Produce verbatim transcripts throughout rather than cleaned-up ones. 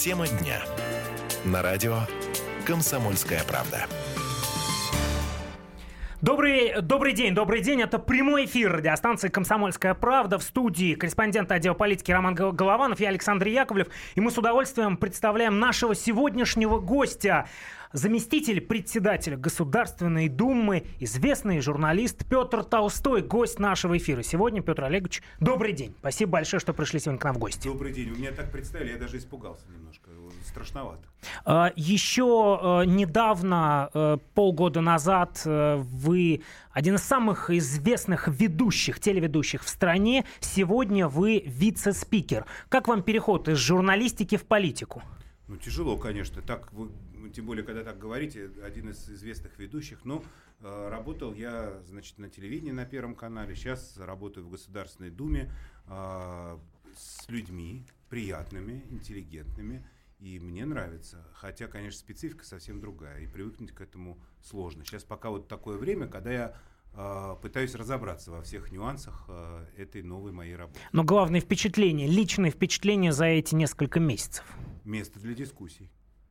Тема дня. На радио «Комсомольская правда». Добрый, добрый день, добрый день. Это прямой эфир радиостанции «Комсомольская правда». В студии корреспондент отдела политики Роман Голованов, я Александр Яковлев. И мы с удовольствием представляем нашего сегодняшнего гостя. Заместитель председателя Государственной Думы, известный журналист Петр Толстой, гость нашего эфира. Сегодня, Петр Олегович, добрый день. Спасибо большое, что пришли сегодня к нам в гости. Добрый день. Вы меня так представили, я даже испугался немножко. Страшновато. Еще недавно, полгода назад, вы один из самых известных ведущих, телеведущих в стране. Сегодня вы вице-спикер. Как вам переход из журналистики в политику? Ну, тяжело, конечно. Так вы, тем более, когда так говорите, один из известных ведущих. Но э, работал я, значит, на телевидении на Первом канале. Сейчас работаю в Государственной Думе э, с людьми приятными, интеллигентными. И мне нравится. Хотя, конечно, специфика совсем другая. И привыкнуть к этому сложно. Сейчас пока вот такое время, когда я э, пытаюсь разобраться во всех нюансах э, этой новой моей работы. Но главное впечатление, личное впечатление за эти несколько месяцев. Место для дискуссий.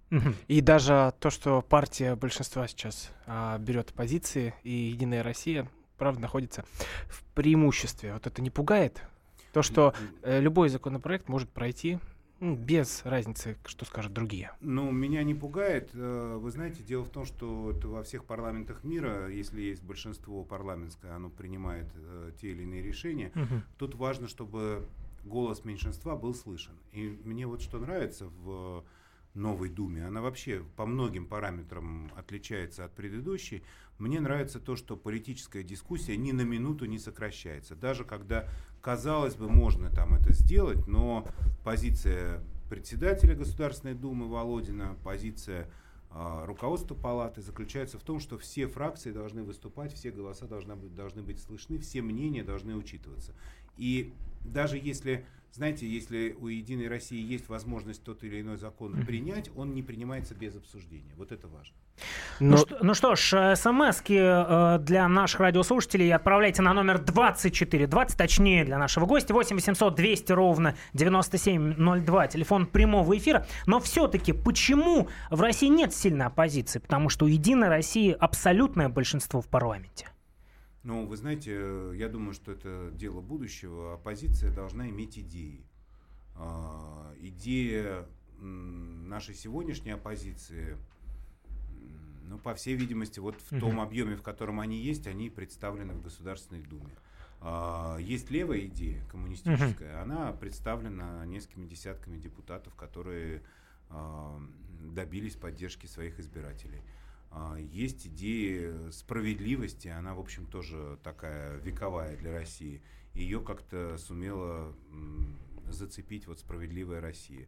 И даже то, что партия большинства сейчас а, берет позиции, и «Единая Россия», правда, находится в преимуществе. Вот это не пугает? То, что э, любой законопроект может пройти ну, без разницы, что скажут другие. Ну, меня не пугает. Вы знаете, дело в том, что во всех парламентах мира, если есть большинство парламентское, оно принимает э, те или иные решения, угу. Тут важно, чтобы голос меньшинства был слышен. И мне вот что нравится в новой Думе, она вообще по многим параметрам отличается от предыдущей. Мне нравится то, что политическая дискуссия ни на минуту не сокращается. Даже когда, казалось бы, можно там это сделать, но позиция председателя Государственной Думы Володина, позиция э, руководства палаты заключается в том, что все фракции должны выступать, все голоса должны быть, должны быть слышны, все мнения должны учитываться. И даже если, знаете, если у «Единой России» есть возможность тот или иной закон принять, он не принимается без обсуждения. Вот это важно. Но... Ну, что, ну что ж, смски э, для наших радиослушателей отправляйте на номер двадцать четыре двадцать, точнее для нашего гостя, восемь восемьсот двести ровно девяносто семь ноль два, телефон прямого эфира. Но все-таки почему в России нет сильной оппозиции? Потому что у «Единой России» абсолютное большинство в парламенте. Ну, вы знаете, я думаю, что это дело будущего. Оппозиция должна иметь идеи. Э, идея нашей сегодняшней оппозиции, ну, по всей видимости, вот в uh-huh. том объеме, в котором они есть, они представлены в Государственной Думе. А, есть левая идея, коммунистическая, uh-huh. она представлена несколькими десятками депутатов, которые а, добились поддержки своих избирателей. А, есть идея справедливости, она, в общем, тоже такая вековая для России. Ее как-то сумела м, зацепить вот «Справедливая Россия».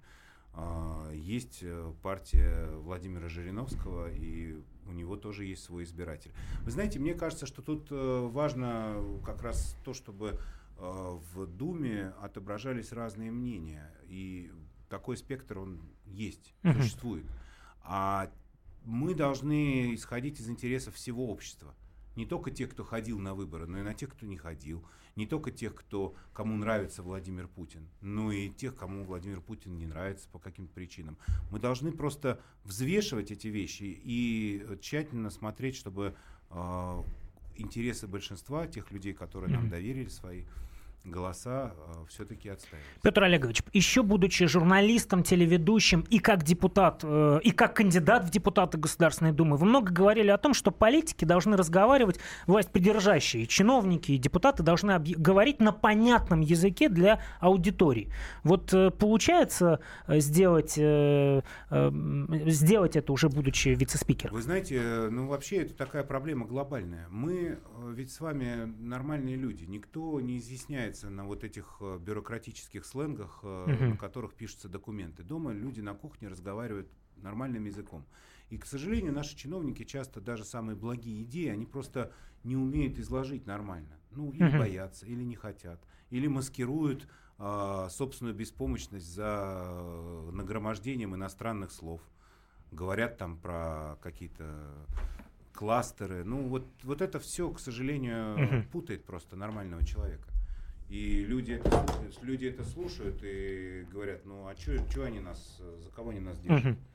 Есть партия Владимира Жириновского, и у него тоже есть свой избиратель. Вы знаете, мне кажется, что тут важно как раз то, чтобы в Думе отображались разные мнения. И такой спектр, он есть, uh-huh. существует. А мы должны исходить из интересов всего общества. Не только тех, кто ходил на выборы, но и на тех, кто не ходил. Не только тех, кто, кому нравится Владимир Путин, но и тех, кому Владимир Путин не нравится по каким-то причинам. Мы должны просто взвешивать эти вещи и тщательно смотреть, чтобы э, интересы большинства, тех людей, которые mm-hmm. нам доверили свои голоса, э, все-таки отстаивать. Петр Олегович, еще будучи журналистом, телеведущим и как депутат, э, и как кандидат в депутаты Государственной Думы, вы много говорили о том, что политики должны разговаривать, власть придержащие, чиновники и депутаты должны объ- говорить на понятном языке для аудитории. Вот э, получается сделать, э, э, сделать это уже будучи вице-спикером? Вы знаете, ну вообще это такая проблема глобальная. Мы ведь с вами нормальные люди, никто не изъясняет на вот этих бюрократических сленгах, uh-huh. на которых пишутся документы. Дома люди на кухне разговаривают нормальным языком. И, к сожалению, наши чиновники часто даже самые благие идеи, они просто не умеют изложить нормально. Ну, или uh-huh. боятся, или не хотят, или маскируют э, собственную беспомощность за нагромождением иностранных слов. Говорят там про какие-то кластеры. Ну, вот, вот это все, к сожалению, uh-huh. путает просто нормального человека. И люди люди это, люди это слушают и говорят, ну а что они нас, за кого они нас держат? Угу.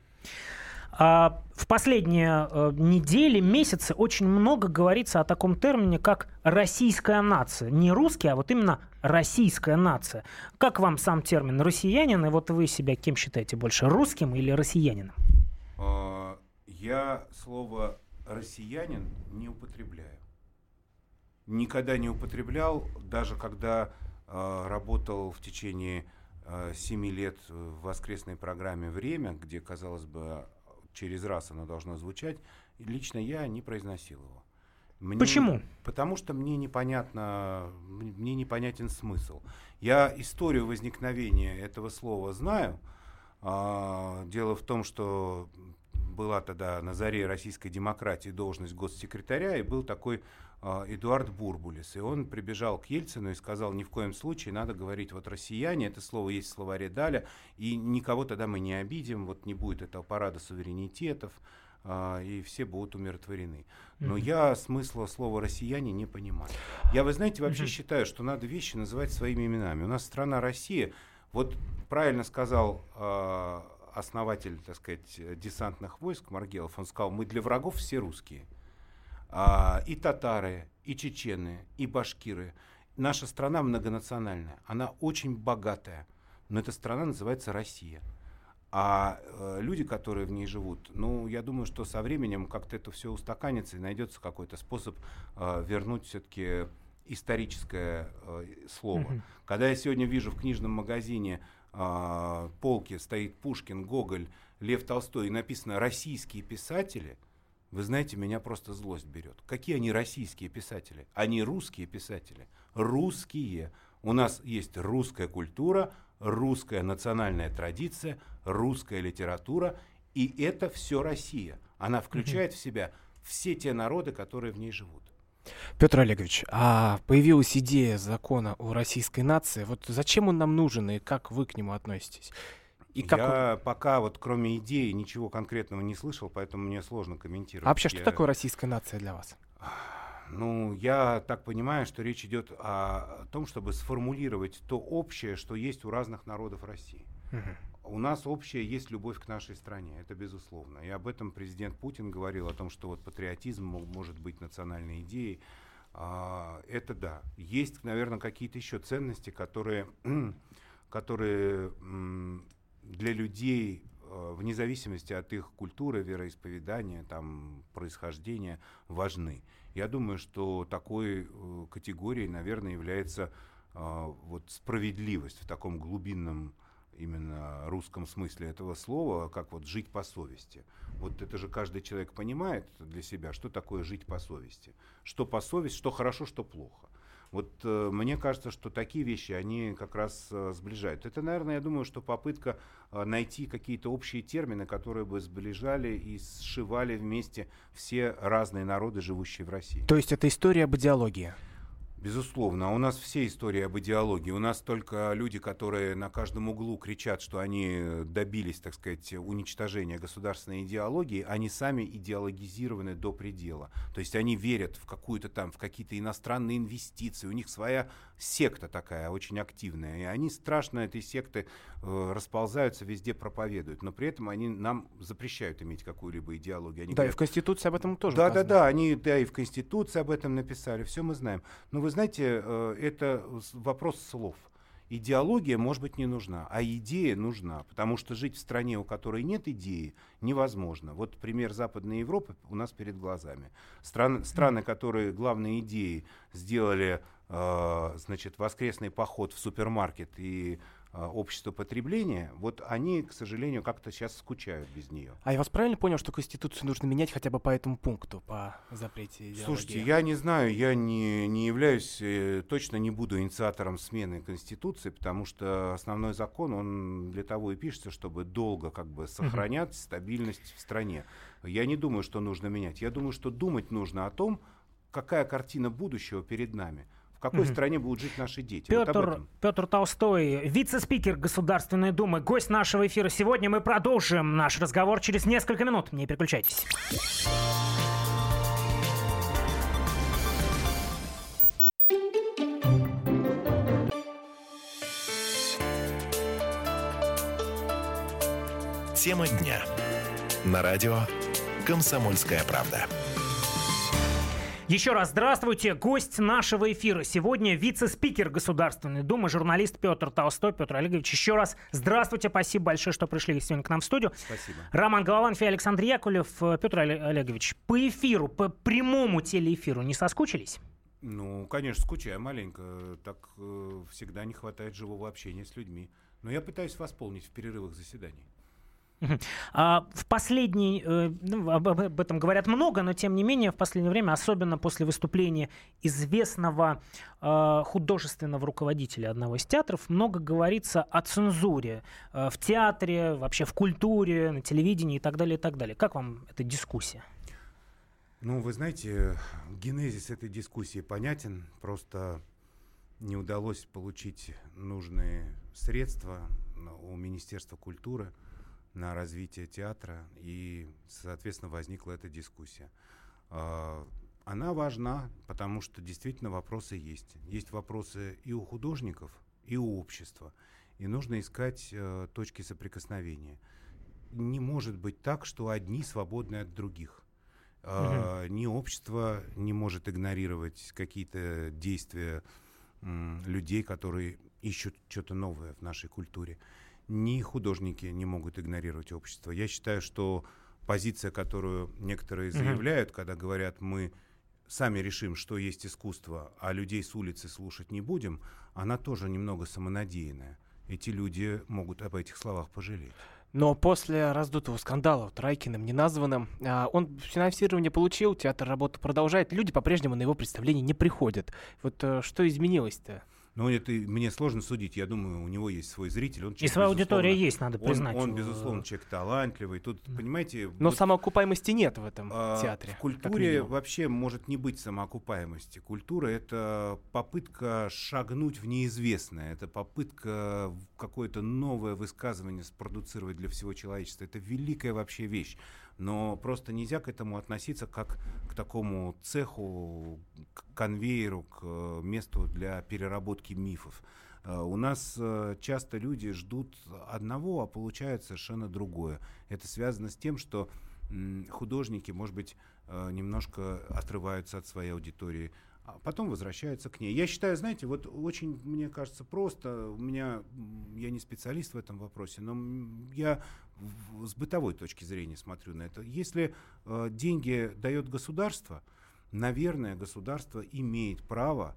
А, в последние э, недели, месяцы очень много говорится о таком термине, как российская нация. Не русский, а вот именно российская нация. Как вам сам термин россиянин? И вот вы себя кем считаете больше, русским или россиянином? А, я слово россиянин не употребляю. Никогда не употреблял, даже когда э, работал в течение э, семи лет в воскресной программе «Время», где, казалось бы, через раз оно должно звучать, лично я не произносил его. Мне, Почему? Потому что мне непонятно, мне непонятен смысл. Я историю возникновения этого слова знаю. А, дело в том, что была тогда на заре российской демократии должность госсекретаря, и был такой а, Эдуард Бурбулис. И он прибежал к Ельцину и сказал, ни в коем случае надо говорить вот россияне, это слово есть в словаре Даля, и никого тогда мы не обидим, вот не будет этого парада суверенитетов, а, и все будут умиротворены. Но mm-hmm. я смысла слова россияне не понимаю. Я, вы знаете, вообще mm-hmm. считаю, что надо вещи называть своими именами. У нас страна Россия, вот правильно сказал а, основатель, так сказать, десантных войск Маргелов, он сказал, мы для врагов все русские. А, и татары, и чечены, и башкиры. Наша страна многонациональная, она очень богатая, но эта страна называется Россия. А э, люди, которые в ней живут, ну, я думаю, что со временем как-то это все устаканится и найдется какой-то способ э, вернуть все-таки историческое э, слово. Mm-hmm. Когда я сегодня вижу в книжном магазине э, полки стоит Пушкин, Гоголь, Лев Толстой и написано «российские писатели», вы знаете, меня просто злость берет. Какие они российские писатели? Они русские писатели. Русские. У нас есть русская культура, русская национальная традиция, русская литература, и это все Россия. Она включает mm-hmm. в себя все те народы, которые в ней живут. Петр Олегович, а появилась идея закона о российской нации. Вот зачем он нам нужен и как вы к нему относитесь? И как я вы... пока вот кроме идеи ничего конкретного не слышал, поэтому мне сложно комментировать. А вообще, что я... такое российская нация для вас? Ну, я так понимаю, что речь идет о том, чтобы сформулировать то общее, что есть у разных народов России. Угу. У нас общее есть любовь к нашей стране, это безусловно. И об этом президент Путин говорил, о том, что вот патриотизм может быть национальной идеей. А, это да. Есть, наверное, какие-то еще ценности, которые, которые для людей, вне зависимости от их культуры, вероисповедания, там, происхождения, важны. Я думаю, что такой э, категорией, наверное, является э, вот справедливость в таком глубинном именно русском смысле этого слова, как вот жить по совести. Вот это же каждый человек понимает для себя, что такое жить по совести. Что по совести, что хорошо, что плохо. Вот э, мне кажется, что такие вещи, они как раз э, сближают. Это, наверное, я думаю, что попытка э, найти какие-то общие термины, которые бы сближали и сшивали вместе все разные народы, живущие в России. То есть это история об идеологии? Безусловно. У нас все истории об идеологии. У нас только люди, которые на каждом углу кричат, что они добились, так сказать, уничтожения государственной идеологии, они сами идеологизированы до предела. То есть они верят в какую-то там, в какие-то иностранные инвестиции. У них своя секта такая, очень активная. И они страшно этой секты э, расползаются, везде проповедуют. Но при этом они нам запрещают иметь какую-либо идеологию. Они да, говорят, и в Конституции об этом тоже да, указано. Да, да, они да, и в Конституции об этом написали. Все мы знаем. Но вы знаете, э, это вопрос слов. Идеология, может быть, не нужна, а идея нужна, потому что жить в стране, у которой нет идеи, невозможно. Вот пример Западной Европы у нас перед глазами. Страны, страны которые главной идеей сделали э, значит, воскресный поход в супермаркет и э, общество потребления, вот они, к сожалению, как-то сейчас скучают без нее. А я вас правильно понял, что Конституцию нужно менять хотя бы по этому пункту, по запрете идеологии? Слушайте, я не знаю, я не, не являюсь, э, точно не буду инициатором смены Конституции, потому что основной закон, он для того и пишется, чтобы долго как бы сохранять uh-huh. стабильность в стране. Я не думаю, что нужно менять. Я думаю, что думать нужно о том, какая картина будущего перед нами. В какой mm-hmm. стране будут жить наши дети? Петр, вот Петр Толстой, вице-спикер Государственной Думы, гость нашего эфира сегодня. Мы продолжим наш разговор через несколько минут. Не переключайтесь. Тема дня. На радио «Комсомольская правда». Еще раз здравствуйте. Гость нашего эфира сегодня вице-спикер Государственной Думы, журналист Петр Толстой. Петр Олегович, еще раз здравствуйте. Спасибо большое, что пришли сегодня к нам в студию. Спасибо. Роман Голованов и Александр Яковлев. Петр Олегович, по эфиру, по прямому телеэфиру не соскучились? Ну, конечно, скучаю маленько. Так э, всегда не хватает живого общения с людьми. Но я пытаюсь восполнить в перерывах заседаний. А в последний, э, ну, об, об этом говорят много, но тем не менее в последнее время, особенно после выступления известного э, художественного руководителя одного из театров, много говорится о цензуре э, в театре, вообще в культуре, на телевидении и так далее, и так далее. Как вам эта дискуссия? Ну, вы знаете, генезис этой дискуссии понятен, просто не удалось получить нужные средства у Министерства культуры на развитие театра, и, соответственно, возникла эта дискуссия. Она важна, потому что действительно вопросы есть. Есть вопросы и у художников, и у общества, и нужно искать точки соприкосновения. Не может быть так, что одни свободны от других. Mm-hmm. Ни общество не может игнорировать какие-то действия м, людей, которые ищут что-то новое в нашей культуре. Ни художники не могут игнорировать общество. Я считаю, что позиция, которую некоторые заявляют, mm-hmm. когда говорят, мы сами решим, что есть искусство, а людей с улицы слушать не будем, она тоже немного самонадеянная. Эти люди могут об этих словах пожалеть. Но после раздутого скандала вот, Райкиным неназванным, он финансирование получил, театр работу продолжает, люди по-прежнему на его представление не приходят. Вот что изменилось-то? Ну, это мне сложно судить. Я думаю, у него есть свой зритель. Он и своя аудитория есть, надо признать. Он, он безусловно, человек талантливый. Тут, понимаете... Но вот, самоокупаемости нет в этом а, театре. В культуре вообще может не быть самоокупаемости. Культура — это попытка шагнуть в неизвестное. Это попытка какое-то новое высказывание спродуцировать для всего человечества. Это великая вообще вещь. Но просто нельзя к этому относиться как к такому цеху, к конвейеру, к месту для переработки мифов. У нас часто люди ждут одного, а получают совершенно другое. Это связано с тем, что художники, может быть, немножко отрываются от своей аудитории, а потом возвращаются к ней. Я считаю, знаете, вот очень, мне кажется, просто, у меня, я не специалист в этом вопросе, но я в, с бытовой точки зрения смотрю на это. Если э, деньги дает государство, наверное, государство имеет право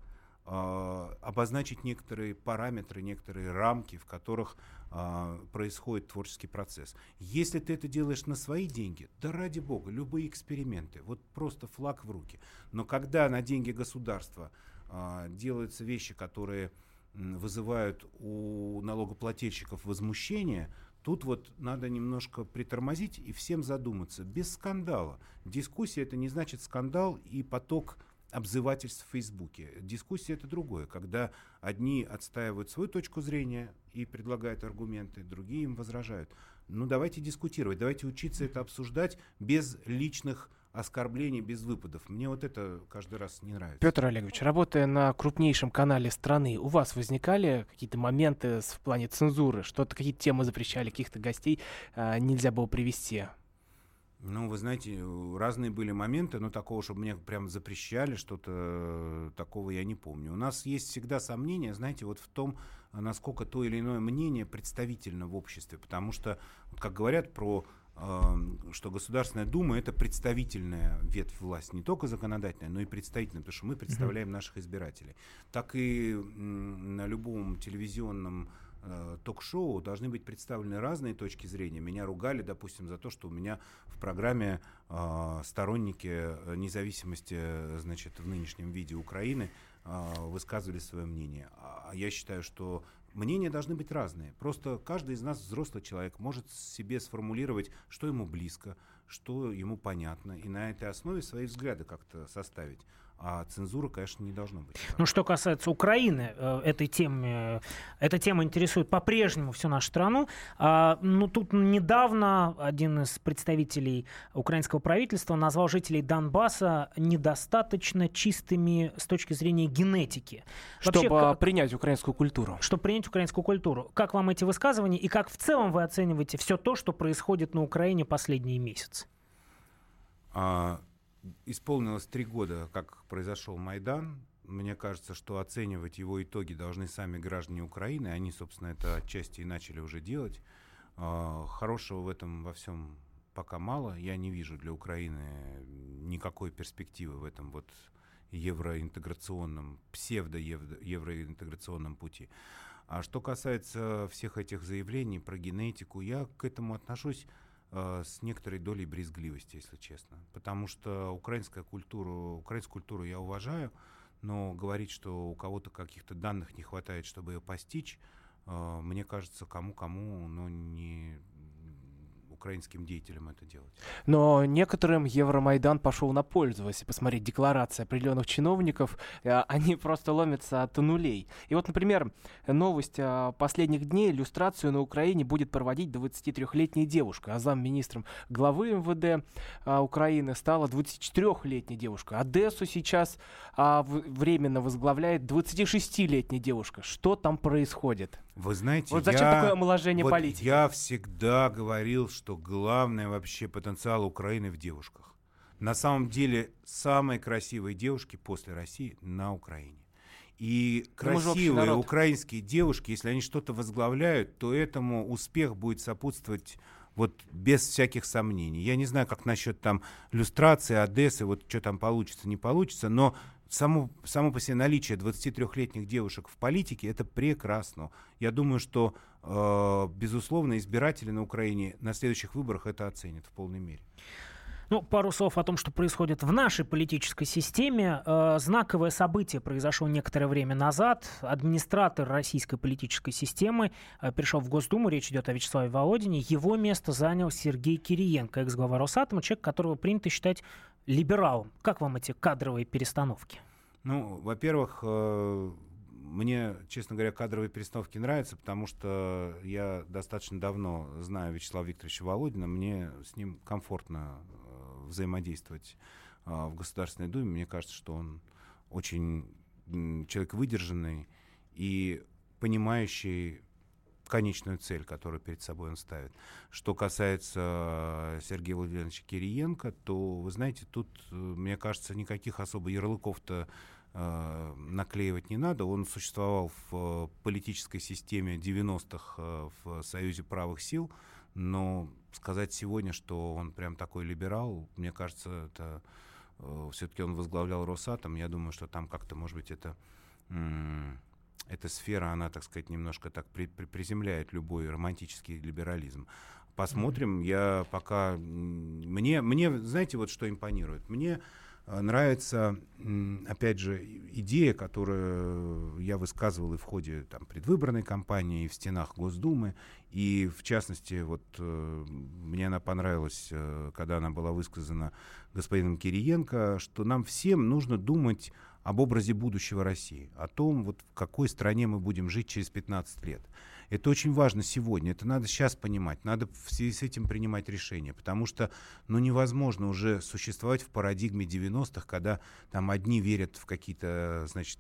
э, обозначить некоторые параметры, некоторые рамки, в которых э, происходит творческий процесс. Если ты это делаешь на свои деньги, да ради бога, любые эксперименты, вот просто флаг в руки. Но когда на деньги государства э, делаются вещи, которые э, вызывают у налогоплательщиков возмущение, тут вот надо немножко притормозить и всем задуматься. Без скандала. Дискуссия — это не значит скандал и поток обзывательств в Фейсбуке. Дискуссия — это другое, когда одни отстаивают свою точку зрения и предлагают аргументы, другие им возражают. Ну, давайте дискутировать, давайте учиться это обсуждать без личных оскорблений, без выпадов. Мне вот это каждый раз не нравится. Петр Олегович, работая на крупнейшем канале страны, у вас возникали какие-то моменты в плане цензуры? Что-то, какие-то темы запрещали, каких-то гостей а, нельзя было привести? Ну, вы знаете, разные были моменты, но такого, чтобы мне прям запрещали, что-то такого я не помню. У нас есть всегда сомнения, знаете, вот в том, насколько то или иное мнение представительно в обществе, потому что, как говорят про что Государственная Дума — это представительная ветвь власти, не только законодательная, но и представительная, потому что мы представляем mm-hmm. наших избирателей. Так и м, на любом телевизионном э, ток-шоу должны быть представлены разные точки зрения. Меня ругали, допустим, за то, что у меня в программе э, сторонники независимости, значит, в нынешнем виде Украины э, высказывали свое мнение. А я считаю, что мнения должны быть разные. Просто каждый из нас, взрослый человек, может себе сформулировать, что ему близко, что ему понятно, и на этой основе свои взгляды как-то составить. А цензура, конечно, не должна быть. Ну, что касается Украины, этой темы, эта тема интересует по-прежнему всю нашу страну. Ну, тут недавно один из представителей украинского правительства назвал жителей Донбасса недостаточно чистыми с точки зрения генетики. Чтобы Вообще, как... принять украинскую культуру. Чтобы принять украинскую культуру. Как вам эти высказывания и как в целом вы оцениваете все то, что происходит на Украине последние месяцы? А... Исполнилось три года, как произошел Майдан. Мне кажется, что оценивать его итоги должны сами граждане Украины. Они, собственно, это отчасти и начали уже делать. Хорошего в этом во всем пока мало. Я не вижу для Украины никакой перспективы в этом вот евроинтеграционном, псевдо-евроинтеграционном пути. А что касается всех этих заявлений про генетику, я к этому отношусь с некоторой долей брезгливости, если честно. Потому что украинская культура, украинскую культуру я уважаю, но говорить, что у кого-то каких-то данных не хватает, чтобы ее постичь, мне кажется, кому-кому, но не украинским деятелям это делать. Но некоторым Евромайдан пошел на пользу. Если посмотреть декларации определенных чиновников, они просто ломятся от нулей. И вот, например, новость последних дней: иллюстрацию на Украине будет проводить двадцатитрёхлетняя девушка. А замминистром главы эм вэ дэ Украины стала двадцатичетырёхлетняя девушка. Одессу сейчас временно возглавляет двадцатишестилетняя девушка. Что там происходит? Вы знаете, вот зачем я, такое омоложение вот политики? Я всегда говорил, что главное вообще потенциал Украины в девушках. На самом деле самые красивые девушки после России на Украине. И красивые украинские девушки, если они что-то возглавляют, то этому успех будет сопутствовать вот без всяких сомнений. Я не знаю, как насчет там люстрации, Одессы, вот что там получится, не получится, но Само, само по себе наличие двадцатитрёхлетних девушек в политике — это прекрасно. Я думаю, что, э, безусловно, избиратели на Украине на следующих выборах это оценят в полной мере. Ну, пару слов о том, что происходит в нашей политической системе. Э, знаковое событие произошло некоторое время назад. Администратор российской политической системы э, перешел в Госдуму. Речь идет о Вячеславе Володине. Его место занял Сергей Кириенко, экс-глава Росатома, человек, которого принято считать либералом. Как вам эти кадровые перестановки? Ну, во-первых, э, мне, честно говоря, кадровые перестановки нравятся, потому что я достаточно давно знаю Вячеслава Викторовича Володина. Мне с ним комфортно э, взаимодействовать э, в Государственной Думе. Мне кажется, что он очень э, человек выдержанный и понимающий конечную цель, которую перед собой он ставит. Что касается Сергея Владимировича Кириенко, то, вы знаете, тут, мне кажется, никаких особо ярлыков-то э, наклеивать не надо. Он существовал в политической системе девяностых э, в Союзе правых сил, но сказать сегодня, что он прям такой либерал, мне кажется, это э, все-таки он возглавлял Росатом. Я думаю, что там как-то, может быть, это... М- Эта сфера, она, так сказать, немножко так при, при, приземляет любой романтический либерализм. Посмотрим. Mm-hmm. Я пока... Мне, мне, знаете, вот что импонирует? Мне нравится, опять же, идея, которую я высказывал и в ходе там, предвыборной кампании, и в стенах Госдумы. И, в частности, вот мне она понравилась, когда она была высказана господином Кириенко, что нам всем нужно думать об образе будущего России, о том, вот в какой стране мы будем жить через пятнадцать лет. Это очень важно сегодня, это надо сейчас понимать, надо в связи с этим принимать решения, потому что ну, невозможно уже существовать в парадигме девяностых, когда там одни верят в какие-то, значит,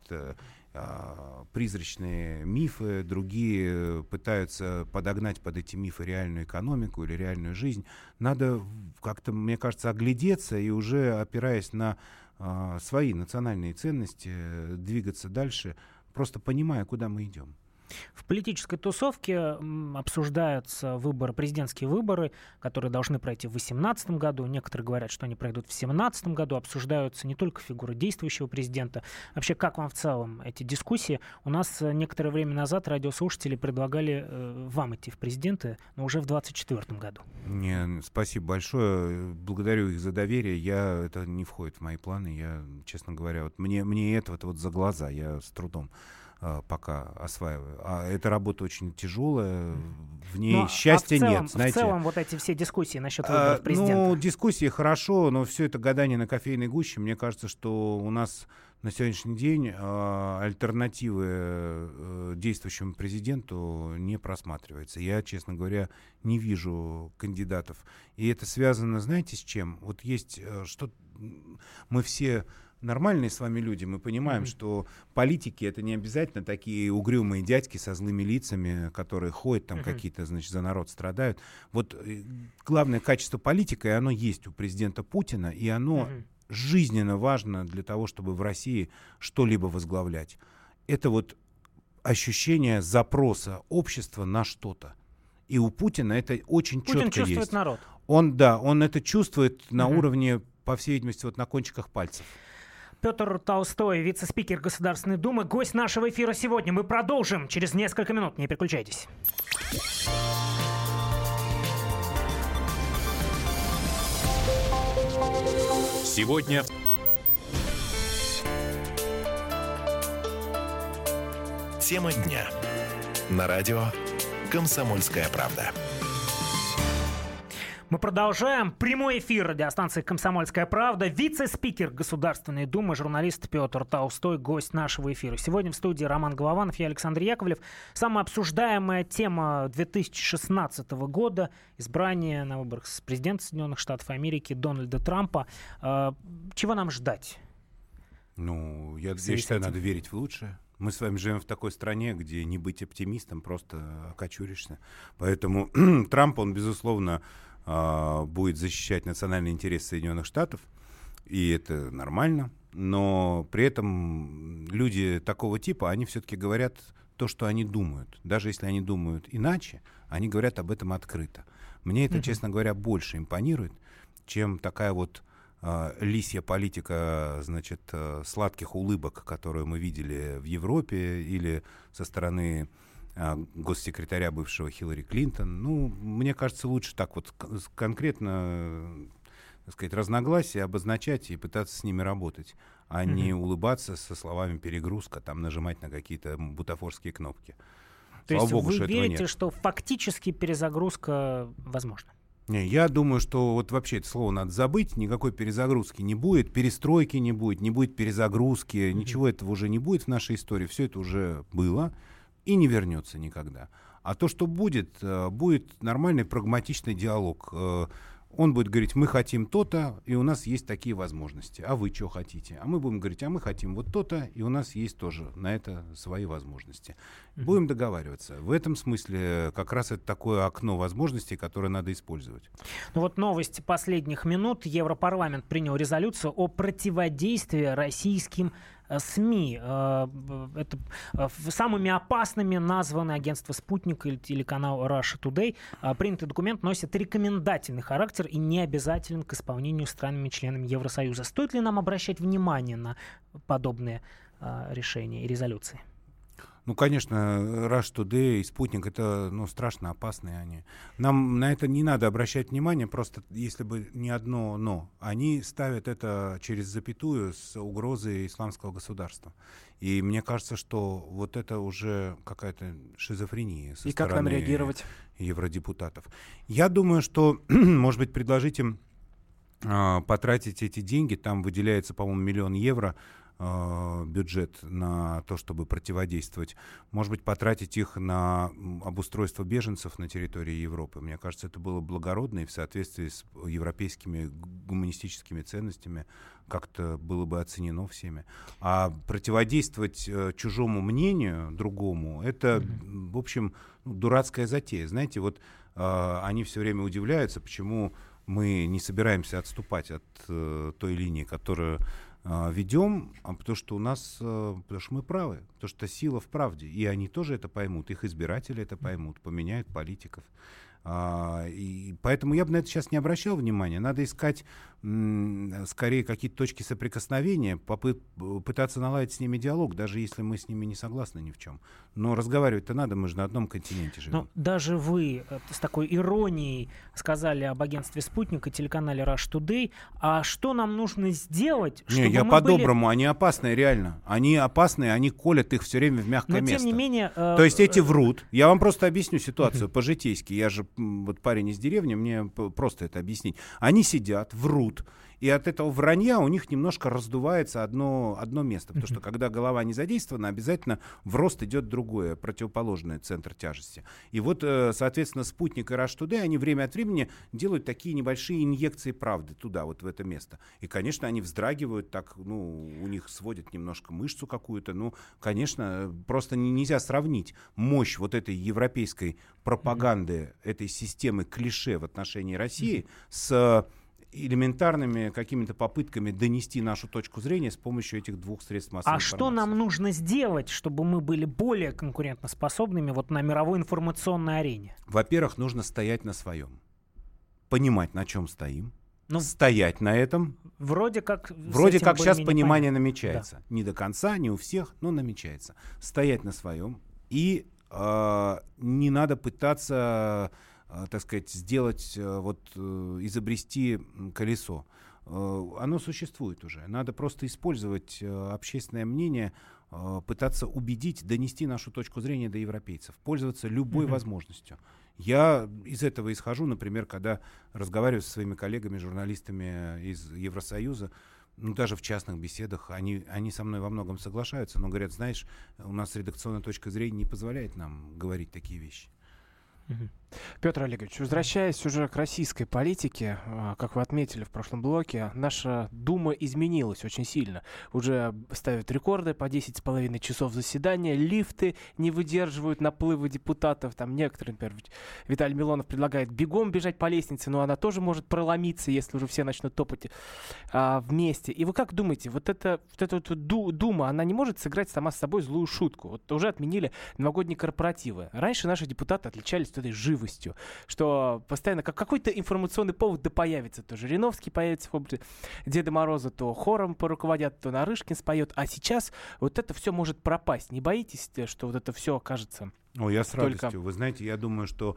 призрачные мифы, другие пытаются подогнать под эти мифы реальную экономику или реальную жизнь. Надо как-то, мне кажется, оглядеться и уже, опираясь на свои национальные ценности, двигаться дальше, просто понимая, куда мы идем. В политической тусовке обсуждаются выборы, президентские выборы, которые должны пройти в две тысячи восемнадцатом году. Некоторые говорят, что они пройдут в две тысячи семнадцатом году. Обсуждаются не только фигуры действующего президента. Вообще, как вам в целом эти дискуссии? У нас некоторое время назад радиослушатели предлагали э, вам идти в президенты, но уже в двадцать четвёртом году. Не, спасибо большое. Благодарю их за доверие. Я, это не входит в мои планы. Я, честно говоря, вот мне, мне этого-то вот за глаза. Я с трудом э, пока осваиваю. А эта работа очень тяжелая, в ней но, счастья а в целом, нет, знаете. В целом вот эти все дискуссии насчет выборов а, президента. Ну, дискуссии хорошо, но все это гадание на кофейной гуще. Мне кажется, что у нас на сегодняшний день э, альтернативы э, действующему президенту не просматривается. Я, честно говоря, не вижу кандидатов. И это связано, знаете, с чем? Вот есть э, что... Мы все нормальные с вами люди, мы понимаем, mm-hmm. что политики — это не обязательно такие угрюмые дядьки со злыми лицами, которые ходят там mm-hmm. какие-то, значит, за народ страдают. Вот э, главное качество политика, и оно есть у президента Путина, и оно... Mm-hmm. жизненно важно для того, чтобы в России что-либо возглавлять. Это вот ощущение запроса общества на что-то. И у Путина это очень Путин четко чувствует есть. народ. Он, да, он это чувствует на Угу. уровне, по всей видимости, вот на кончиках пальцев. Петр Толстой, вице-спикер Государственной Думы, гость нашего эфира сегодня. Мы продолжим через несколько минут. Не переключайтесь. Сегодня тема дня. На радио «Комсомольская правда». Мы продолжаем. Прямой эфир радиостанции «Комсомольская правда». Вице-спикер Государственной Думы, журналист Петр Толстой, гость нашего эфира. Сегодня в студии Роман Голованов и Александр Яковлев. Самая обсуждаемая тема две тысячи шестнадцатого года – избрание на выборах с президента Соединенных Штатов Америки Дональда Трампа. Чего нам ждать? Ну, я, я считаю, надо верить в лучшее. Мы с вами живем в такой стране, где не быть оптимистом просто окочуришься. Поэтому Трамп, он, безусловно, будет защищать национальные интересы Соединенных Штатов, и это нормально, но при этом люди такого типа, они все-таки говорят то, что они думают. Даже если они думают иначе, они говорят об этом открыто. Мне это, mm-hmm. честно говоря, больше импонирует, чем такая вот э, лисья политика, значит, э, сладких улыбок, которую мы видели в Европе или со стороны госсекретаря бывшего Хиллари Клинтон. Ну, мне кажется, лучше так вот конкретно, так сказать, разногласия обозначать и пытаться с ними работать, а mm-hmm. не улыбаться со словами «перегрузка», там нажимать на какие-то бутафорские кнопки. То Слава есть Богу, вы что верите, что фактически перезагрузка возможна? Не, я думаю, что вот вообще это слово надо забыть, никакой перезагрузки не будет, перестройки не будет, не будет перезагрузки, mm-hmm. ничего этого уже не будет в нашей истории, все это уже было. И не вернется никогда. А то, что будет, будет нормальный прагматичный диалог. Он будет говорить, мы хотим то-то, и у нас есть такие возможности. А вы что хотите? А мы будем говорить, а мы хотим вот то-то, и у нас есть тоже на это свои возможности. Mm-hmm. Будем договариваться. В этом смысле как раз это такое окно возможностей, которое надо использовать. Ну вот новость последних минут. Европарламент принял резолюцию о противодействии российским СМИ. Это самыми опасными названы агентство «Спутник» или телеканал Russia Today. Принятый документ носит рекомендательный характер и не обязателен к исполнению странами-членами Евросоюза. Стоит ли нам обращать внимание на подобные решения и резолюции? Ну, конечно, Russia Today и «Спутник» — это, ну, страшно опасные они. Нам на это не надо обращать внимание, просто если бы не одно «но». Они ставят это через запятую с угрозой исламского государства. И мне кажется, что вот это уже какая-то шизофрения со и стороны как нам реагировать? Евродепутатов. Я думаю, что, может быть, предложить им э, потратить эти деньги. Там выделяется, по-моему, миллион евро бюджет на то, чтобы противодействовать. Может быть, потратить их на обустройство беженцев на территории Европы. Мне кажется, это было благородно и в соответствии с европейскими гуманистическими ценностями как-то было бы оценено всеми. А противодействовать э, чужому мнению, другому, это, mm-hmm. в общем, дурацкая затея. Знаете, вот э, они все время удивляются, почему мы не собираемся отступать от э, той линии, которую ведем, а потому что у нас, потому что мы правы, потому что сила в правде, и они тоже это поймут, их избиратели это поймут, поменяют политиков. А, и поэтому я бы на это сейчас не обращал внимания. Надо искать м, скорее какие-то точки соприкосновения, попыт, пытаться наладить с ними диалог, даже если мы с ними не согласны ни в чем. Но разговаривать-то надо, мы же на одном континенте живем. Но даже вы э, с такой иронией сказали об агентстве «Спутник» и телеканале Rush Today. А что нам нужно сделать, чтобы не, я мы по-доброму, были... они опасные реально. Они опасные, они колят их все время в мягкое Но, место. тем не менее... Э, То есть эти врут. Я вам просто объясню ситуацию по-житейски. Я же м, вот парень из деревни, мне п- просто это объяснить. Они сидят, врут. И от этого вранья у них немножко раздувается одно, одно место. Потому что когда голова не задействована, обязательно в рост идет другое, противоположное центр тяжести. И вот, э, соответственно, «Спутник» и Rush Today, они время от времени делают такие небольшие инъекции правды туда, вот в это место. И, конечно, они вздрагивают, так, ну, у них сводят немножко мышцу какую-то. Ну, конечно, просто не, нельзя сравнить мощь вот этой европейской пропаганды, этой системы клише в отношении России с элементарными какими-то попытками донести нашу точку зрения с помощью этих двух средств массовой А информации. что нам нужно сделать, чтобы мы были более конкурентоспособными вот на мировой информационной арене? Во-первых, нужно стоять на своем. Понимать, на чем стоим. Ну, стоять на этом. Вроде как... Вроде как сейчас понимание понятно. намечается. Да. Не до конца, не у всех, но намечается. Стоять на своем. И э, не надо пытаться... так сказать, сделать, вот, изобрести колесо. Оно существует уже. Надо просто использовать общественное мнение, пытаться убедить, донести нашу точку зрения до европейцев, пользоваться любой mm-hmm. возможностью. Я из этого исхожу, например, когда разговариваю со своими коллегами, журналистами из Евросоюза, ну, даже в частных беседах, они, они со мной во многом соглашаются, но говорят, знаешь, у нас редакционная точка зрения не позволяет нам говорить такие вещи. Петр Олегович, возвращаясь уже к российской политике, как вы отметили в прошлом блоке, наша Дума изменилась очень сильно. Уже ставят рекорды по десять с половиной часов заседания, лифты не выдерживают наплывы депутатов. Там некоторые, например, Виталий Милонов предлагает бегом бежать по лестнице, но она тоже может проломиться, если уже все начнут топать а, вместе. И вы как думаете, вот эта, вот эта вот ду, Дума, она не может сыграть сама с собой злую шутку? Вот уже отменили новогодние корпоративы. Раньше наши депутаты отличались этой живостью, что постоянно как какой-то информационный повод да появится. То Жириновский появится в области Деда Мороза, то хором поруководят, то Нарышкин споет. А сейчас вот это все может пропасть. Не боитесь, что вот это все окажется? О, я с только... радостью. Вы знаете, я думаю, что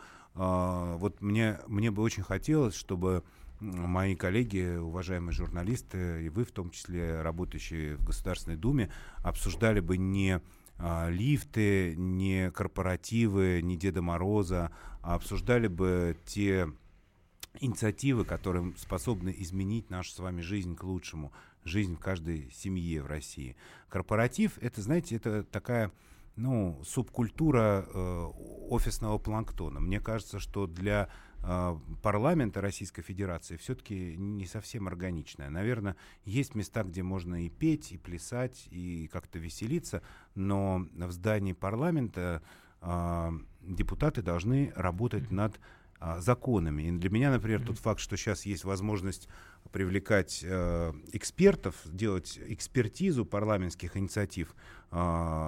э, вот мне, мне бы очень хотелось, чтобы мои коллеги, уважаемые журналисты, и вы в том числе, работающие в Государственной Думе, обсуждали бы не а, лифты, не корпоративы, не Деда Мороза, а обсуждали бы те инициативы, которые способны изменить нашу с вами жизнь к лучшему, жизнь в каждой семье в России. Корпоратив, это, знаете, это такая, ну, субкультура э, офисного планктона. Мне кажется, что для э, парламента Российской Федерации все-таки не совсем органичная. Наверное, есть места, где можно и петь, и плясать, и как-то веселиться, но в здании парламента э, депутаты должны работать над э, законами. И для меня, например, тот факт, что сейчас есть возможность привлекать э, экспертов, делать экспертизу парламентских инициатив, э,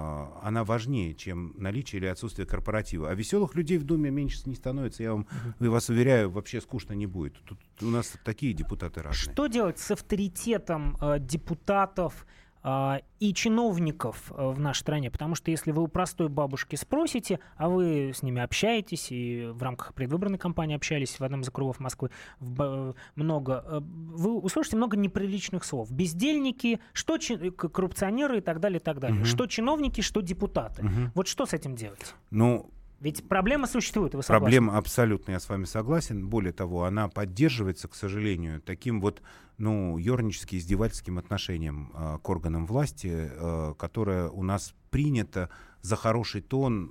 она важнее, чем наличие или отсутствие корпоратива. А веселых людей в Думе меньше не становится, я вам, uh-huh. я вас уверяю, вообще скучно не будет. Тут у нас такие депутаты разные. Что делать с авторитетом э, депутатов э, и чиновников э, в нашей стране? Потому что если вы у простой бабушки спросите, а вы с ними общаетесь, и в рамках предвыборной кампании общались в одном из округов Москвы в, много, э, вы услышите много неприличных слов. Бездельники, что чи- коррупционеры и так далее, и так далее. Uh-huh. Что чиновники, что депутаты. Uh-huh. Вот что с этим делать? Ну, Ведь проблема существует, вы согласны? Проблема абсолютно, я с вами согласен. Более того, она поддерживается, к сожалению, таким вот, ну, ёрнически издевательским отношением э, к органам власти, э, которое у нас принято за хороший тон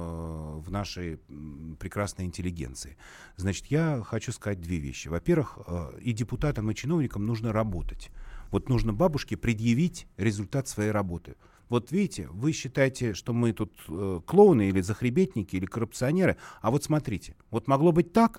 э, в нашей м, прекрасной интеллигенции. Значит, я хочу сказать две вещи. Во-первых, э, и депутатам, и чиновникам нужно работать. Вот нужно бабушке предъявить результат своей работы. Вот видите, вы считаете, что мы тут э, клоуны или захребетники, или коррупционеры, а вот смотрите, вот могло быть так,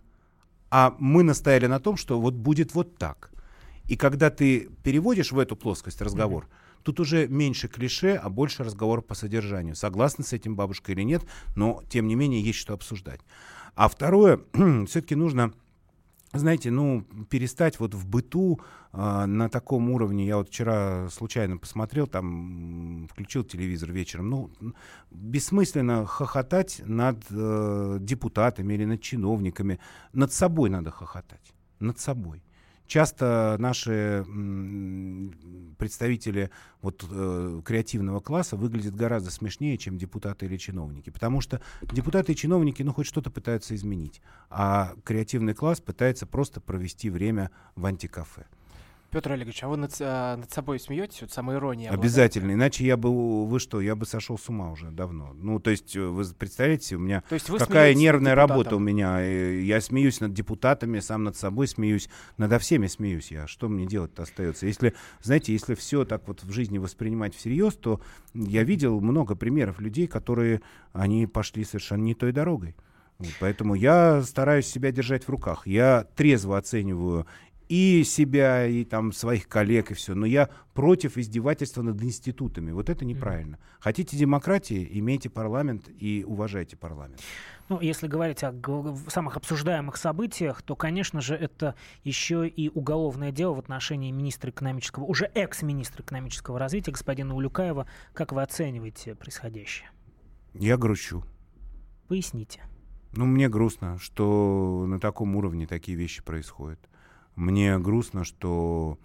а мы настояли на том, что вот будет вот так. И когда ты переводишь в эту плоскость разговор, mm-hmm. тут уже меньше клише, а больше разговор по содержанию. Согласны с этим бабушка или нет, но тем не менее есть что обсуждать. А второе, все-таки нужно, знаете, ну, перестать вот в быту э, на таком уровне. Я вот вчера случайно посмотрел, там, включил телевизор вечером. Ну, бессмысленно хохотать над э, депутатами или над чиновниками. Над собой надо хохотать. Над собой. Часто наши м, представители вот, э, креативного класса выглядят гораздо смешнее, чем депутаты или чиновники. Потому что депутаты и чиновники, ну, хоть что-то пытаются изменить. А креативный класс пытается просто провести время в антикафе. Петр Олегович, а вы над, а, над собой смеетесь? Вот самоирония. Обязательно. Иначе я бы, вы что, я бы сошел с ума уже давно. Ну, то есть, вы представляете, у меня то есть вы какая нервная работа у меня. Я смеюсь над депутатами, сам над собой смеюсь, надо всеми смеюсь я. Что мне делать-то остается? Если, знаете, если все так вот в жизни воспринимать всерьез, то я видел много примеров людей, которые, они пошли совершенно не той дорогой. Вот, поэтому я стараюсь себя держать в руках. Я трезво оцениваю и себя, и там своих коллег, и все. Но я против издевательства над институтами. Вот это неправильно. Mm-hmm. Хотите демократии, имейте парламент и уважайте парламент. Ну, если говорить о г- самых обсуждаемых событиях, то, конечно же, это еще и уголовное дело в отношении министра экономического, уже экс-министра экономического развития, господина Улюкаева. Как вы оцениваете происходящее? Я грущу. Поясните. Ну, мне грустно, что на таком уровне такие вещи происходят. Мне грустно, что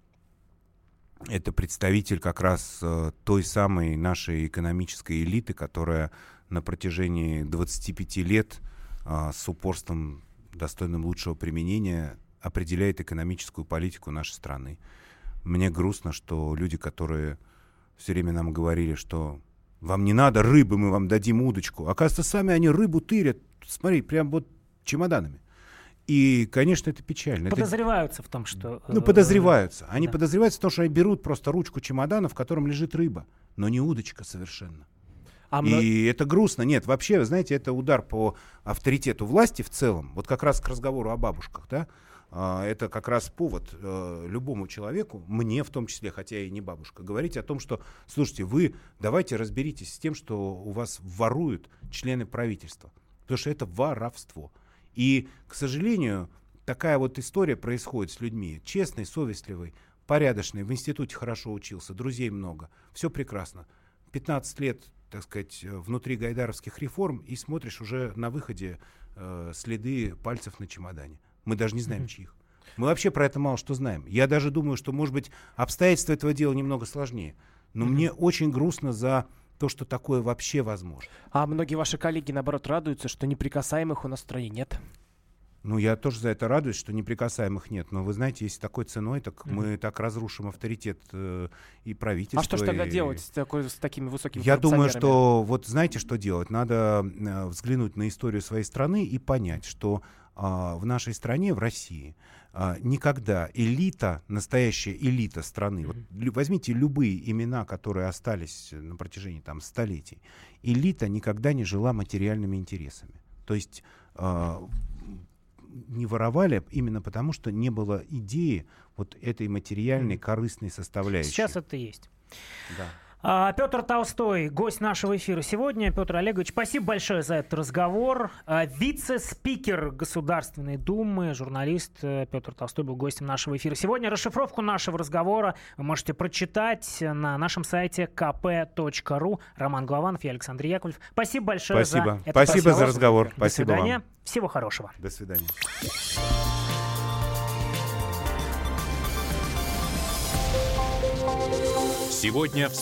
это представитель как раз э, той самой нашей экономической элиты, которая на протяжении двадцати пяти лет э, с упорством, достойным лучшего применения, определяет экономическую политику нашей страны. Мне грустно, что люди, которые все время нам говорили, что вам не надо рыбы, мы вам дадим удочку, оказывается, сами они рыбу тырят, смотри, прям вот чемоданами. И, конечно, это печально. Подозреваются это... в том, что... Ну, подозреваются. Они да. подозреваются в том, что они берут просто ручку чемодана, в котором лежит рыба, но не удочка совершенно. А мно... И это грустно. Нет, вообще, вы знаете, это удар по авторитету власти в целом. Вот как раз к разговору о бабушках, да? Это как раз повод э, любому человеку, мне в том числе, хотя и не бабушка, говорить о том, что, слушайте, вы давайте разберитесь с тем, что у вас воруют члены правительства. Потому что это воровство. И, к сожалению, такая вот история происходит с людьми. Честный, совестливый, порядочный, в институте хорошо учился, друзей много. Все прекрасно. пятнадцать лет, так сказать, внутри гайдаровских реформ, и смотришь уже на выходе э, следы пальцев на чемодане. Мы даже не знаем, mm-hmm. чьих. Мы вообще про это мало что знаем. Я даже думаю, что, может быть, обстоятельства этого дела немного сложнее. Но mm-hmm. мне очень грустно за... то, что такое вообще возможно. А многие ваши коллеги, наоборот, радуются, что неприкасаемых у нас в стране нет. Ну, я тоже за это радуюсь, что неприкасаемых нет. Но вы знаете, если такой ценой, так mm-hmm. мы так разрушим авторитет э, и правительства. А что ж тогда и... делать с, такой, с такими высокими Я думаю, что вот знаете, что делать? Надо э, взглянуть на историю своей страны и понять, что э, в нашей стране, в России, Uh, никогда элита, настоящая элита страны, mm-hmm. вот лю- возьмите любые имена, которые остались на протяжении там столетий, элита никогда не жила материальными интересами. То есть uh, не воровали именно потому, что не было идеи вот этой материальной, mm-hmm. корыстной составляющей. Сейчас это есть. Да. А, Петр Толстой, гость нашего эфира сегодня. Петр Олегович, спасибо большое за этот разговор. А, вице-спикер Государственной Думы, журналист Петр Толстой был гостем нашего эфира сегодня. Расшифровку нашего разговора вы можете прочитать на нашем сайте ка пэ точка ру. Роман Голованов и Александр Яковлев. Спасибо большое спасибо. за этот Спасибо разговор. за разговор. До Спасибо свидания. вам. Всего хорошего. До свидания. Сегодня в